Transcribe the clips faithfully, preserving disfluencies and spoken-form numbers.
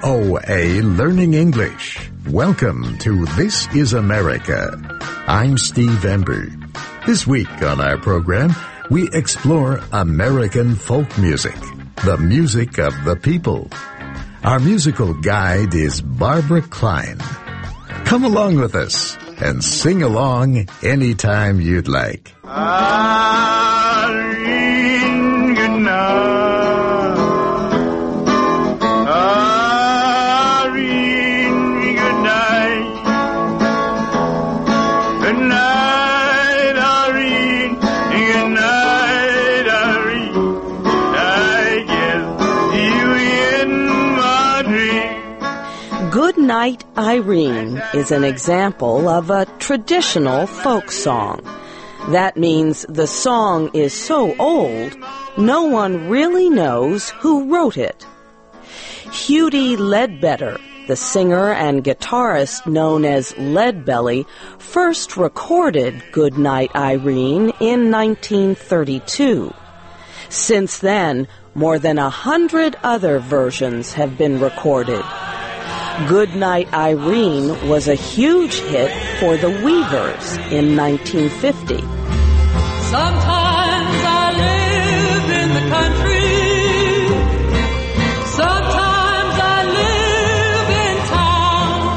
O A Learning English. Welcome to This is America. I'm Steve Ember. This week on our program, we explore American folk music, the music of the people. Our musical guide is Barbara Klein. Come along with us and sing along anytime you'd like. Irene, good night. Irene, good night. Good night, Irene. Good night, Irene. I guess you in my dream. Good Night, Irene is an example of a traditional folk song. That means the song is so old, no one really knows who wrote it. Hughie Ledbetter, the singer and guitarist known as Leadbelly, first recorded Good Night, Irene in nineteen thirty-two. Since then, more than a hundred other versions have been recorded. Good Night, Irene was a huge hit for the Weavers in nineteen fifty. Sometimes I live in the country. Sometimes I live in town.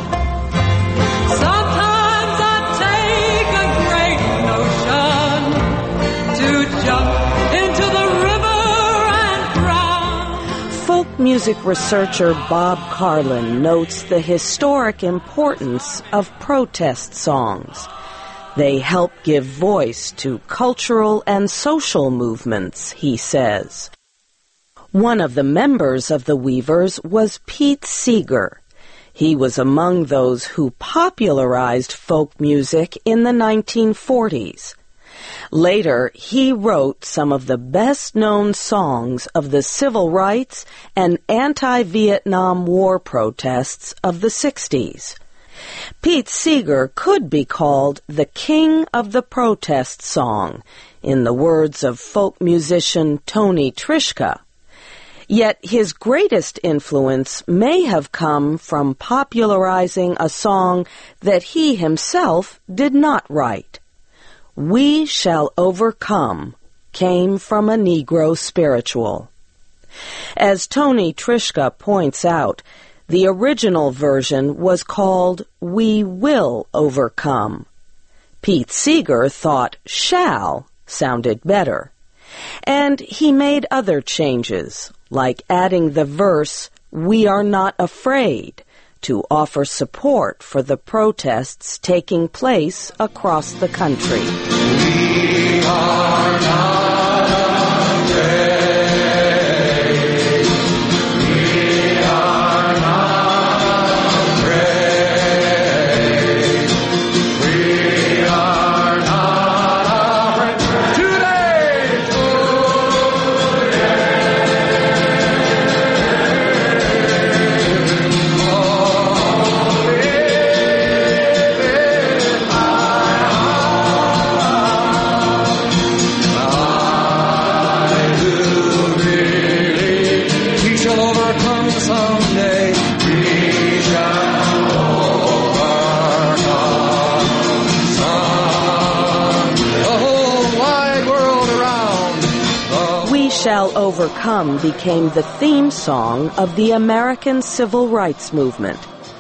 Sometimes I take a great notion to jump into the river and drown. Folk music researcher Bob Carlin notes the historic importance of protest songs. They help give voice to cultural and social movements, he says. One of the members of the Weavers was Pete Seeger. He was among those who popularized folk music in the nineteen forties. Later, he wrote some of the best-known songs of the civil rights and anti-Vietnam War protests of the sixties. Pete Seeger could be called the king of the protest song, in the words of folk musician Tony Trischka. Yet his greatest influence may have come from popularizing a song that he himself did not write. We Shall Overcome came from a Negro spiritual. As Tony Trischka points out, the original version was called We Will Overcome. Pete Seeger thought shall sounded better. And he made other changes, like adding the verse, We Are Not Afraid, to offer support for the protests taking place across the country. We are not afraid. We are not afraid. We are not afraid. Today! We shall overcome someday. We shall overcome someday. The whole wide world around. The We Shall Overcome became the theme song of the American Civil Rights Movement.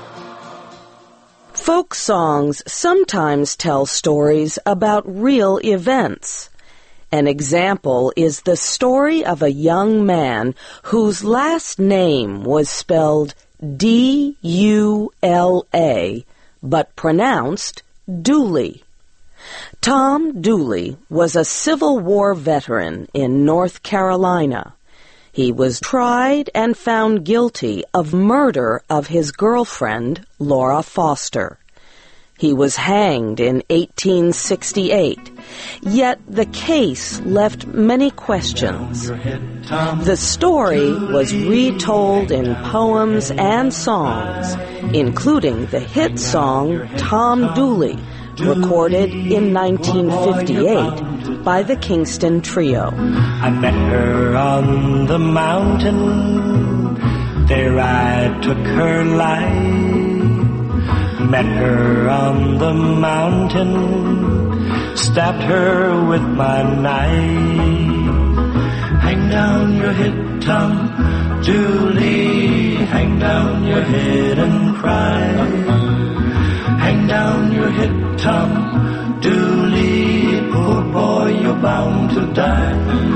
Folk songs sometimes tell stories about real events. An example is the story of a young man whose last name was spelled D U L A, but pronounced Dooley. Tom Dooley was a Civil War veteran in North Carolina. He was tried and found guilty of murder of his girlfriend, Laura Foster. He was hanged in eighteen sixty-eight, yet the case left many questions. The story was retold in poems and songs, including the hit song Tom Dooley, recorded in nineteen fifty-eight by the Kingston Trio. I met her on the mountain There I took her life, met her on the mountain, stabbed her with my knife. Hang down your head, Tom Dooley, hang down your head and cry. Hang down your head, Tom Dooley, poor boy, you're bound to die.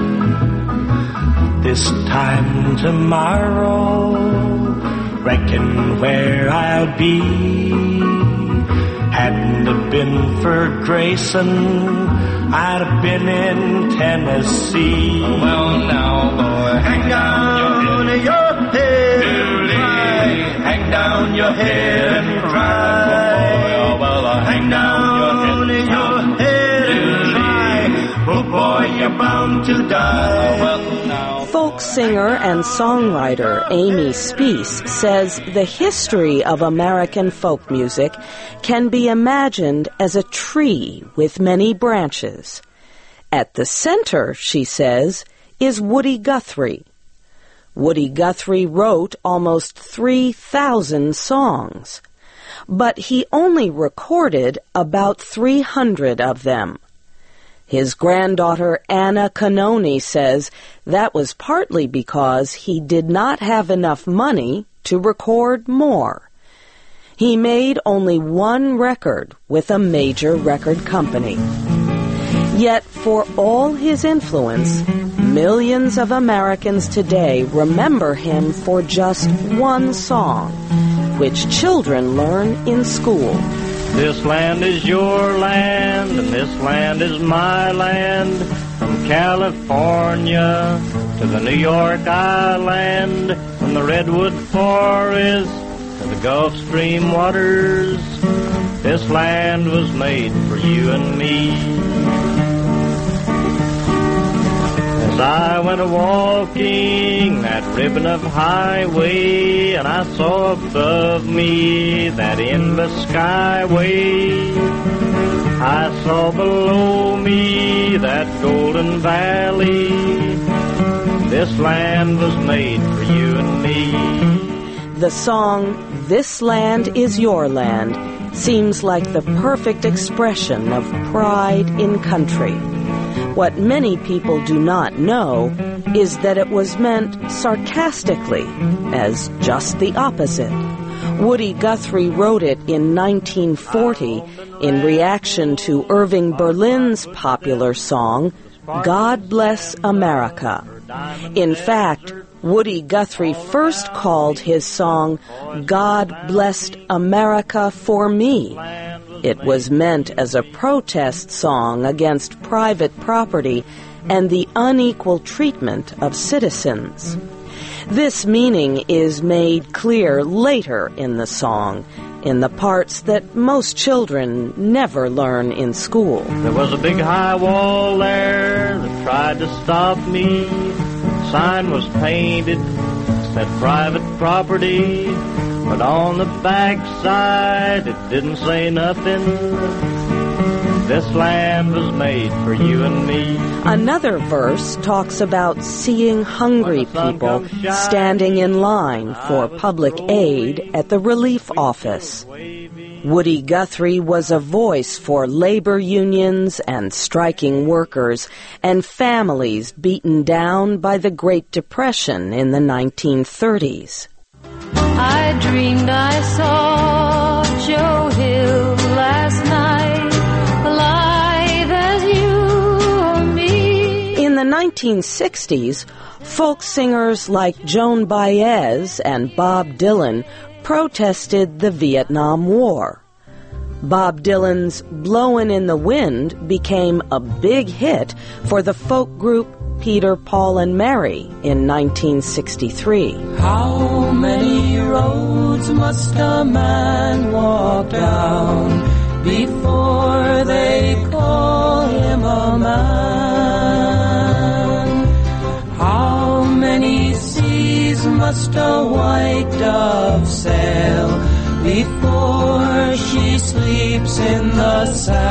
This time tomorrow, reckon where I'll be. Hadn't it been for Grayson, I'd have been in Tennessee. Well, now, boy, hang down your head and cry. Hang down your head and cry. well, uh, Hang down your head and cry. Oh boy, you're bound to die. well, now. Folk singer and songwriter Amy Speace says the history of American folk music can be imagined as a tree with many branches. At the center, she says, is Woody Guthrie. Woody Guthrie wrote almost three thousand songs, but he only recorded about three hundred of them. His granddaughter Anna Canoni says that was partly because he did not have enough money to record more. He made only one record with a major record company. Yet for all his influence, millions of Americans today remember him for just one song, which children learn in school. This land is your land, and this land is my land. From California to the New York Island, from the Redwood Forest to the Gulf Stream waters, this land was made for you and me. As I went a-walking that ribbon of highway, and I saw above me that endless skyway, I saw below me that golden valley. This land was made for you and me. The song, "This Land Is Your Land," seems like the perfect expression of pride in country. What many people do not know is that it was meant sarcastically, as just the opposite. Woody Guthrie wrote it in nineteen forty in reaction to Irving Berlin's popular song, "God Bless America." In fact, Woody Guthrie first called his song "God Blessed America for Me." It was meant as a protest song against private property and the unequal treatment of citizens. This meaning is made clear later in the song, in the parts that most children never learn in school. There was a big high wall there that tried to stop me. The sign was painted, said private property, but on the back side it didn't say nothing. This land was made for you and me. Another verse talks about seeing hungry people standing in line for public aid at the relief office. Woody Guthrie was a voice for labor unions and striking workers and families beaten down by the Great Depression in the nineteen thirties. I dreamed I saw Joe Hill last night, alive as you or me. In the nineteen sixties, folk singers like Joan Baez and Bob Dylan protested the Vietnam War. Bob Dylan's "Blowin' in the Wind" became a big hit for the folk group Peter, Paul, and Mary in nineteen sixty-three. How many roads must a man walk down before they call him a man? How many seas must a white dove sail before she sleeps in the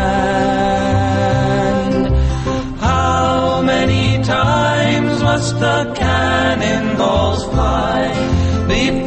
sand? How many times must the cannonballs fly before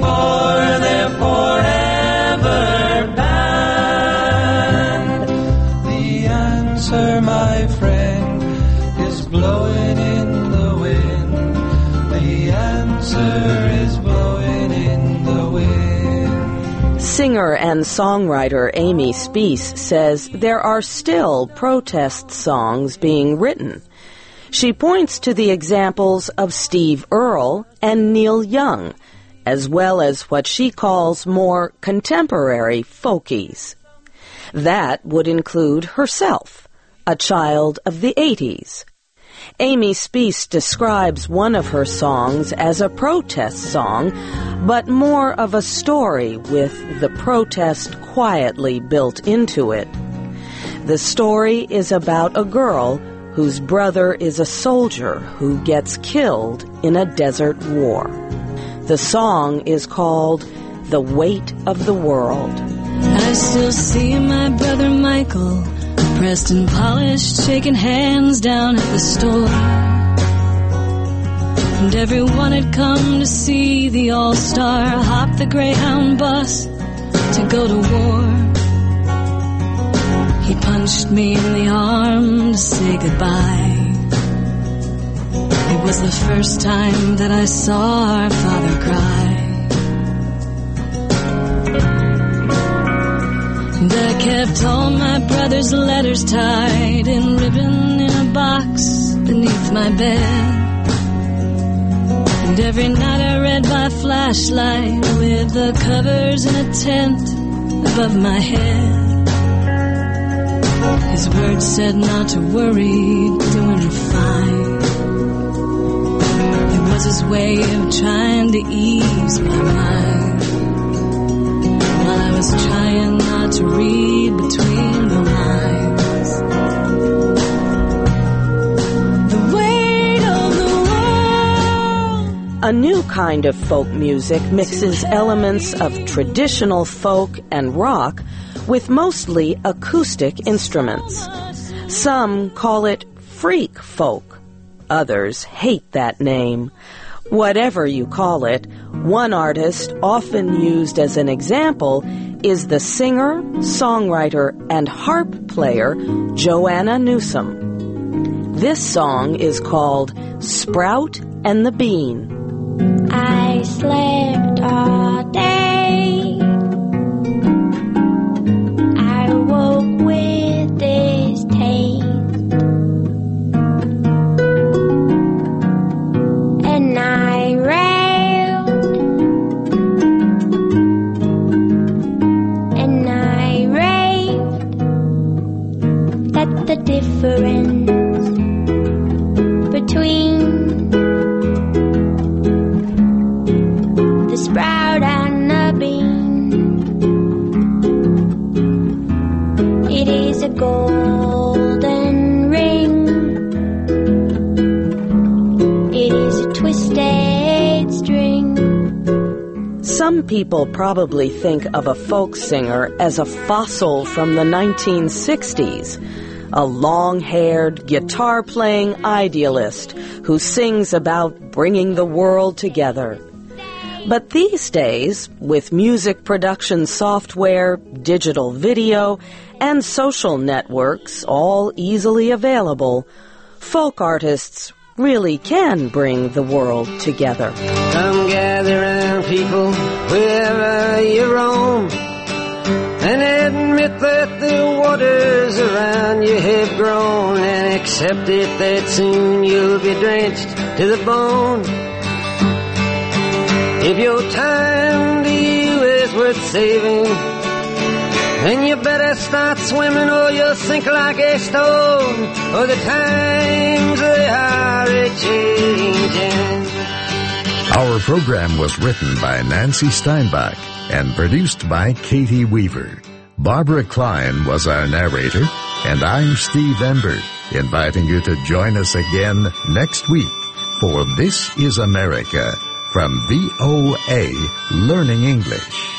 Singer and songwriter Amy Speace says there are still protest songs being written. She points to the examples of Steve Earle and Neil Young, as well as what she calls more contemporary folkies. That would include herself, a child of the eighties. Amy Speace describes one of her songs as a protest song, but more of a story with the protest quietly built into it. The story is about a girl whose brother is a soldier who gets killed in a desert war. The song is called The Weight of the World. I still see my brother Michael, pressed and polished, shaking hands down at the store. And everyone had come to see the All-Star hop the Greyhound bus to go to war. He punched me in the arm to say goodbye. It was the first time that I saw our father cry. And I kept all my brother's letters tied in ribbon in a box beneath my bed. And every night I read by flashlight with the covers in a tent above my head. His words said not to worry, doing fine. It was his way of trying to ease my mind, while I was trying not to read between the lines. The weight of the world. A new kind of folk music mixes elements of traditional folk and rock with mostly acoustic instruments. Some call it freak folk. Others hate that name. Whatever you call it, one artist often used as an example is the singer, songwriter, and harp player Joanna Newsom. This song is called Sprout and the Bean. I slept all day. I woke with this taste. And I railed. And I raved. That's the difference between the sprout and the bean. It is a golden ring. It is a twisted string. Some people probably think of a folk singer as a fossil from the nineteen sixties, a long-haired, guitar-playing idealist who sings about bringing the world together. But these days, with music production software, digital video, and social networks all easily available, folk artists really can bring the world together. Come gather round, people, wherever you roam, and admit that the waters around you have grown, and accept it that soon you'll be drenched to the bone. If your time to you is worth saving, then you better start swimming or you'll sink like a stone, for the times they are a-changing. Our program was written by Nancy Steinbach and produced by Katie Weaver. Barbara Klein was our narrator, and I'm Steve Ember, inviting you to join us again next week for This is America from V O A Learning English.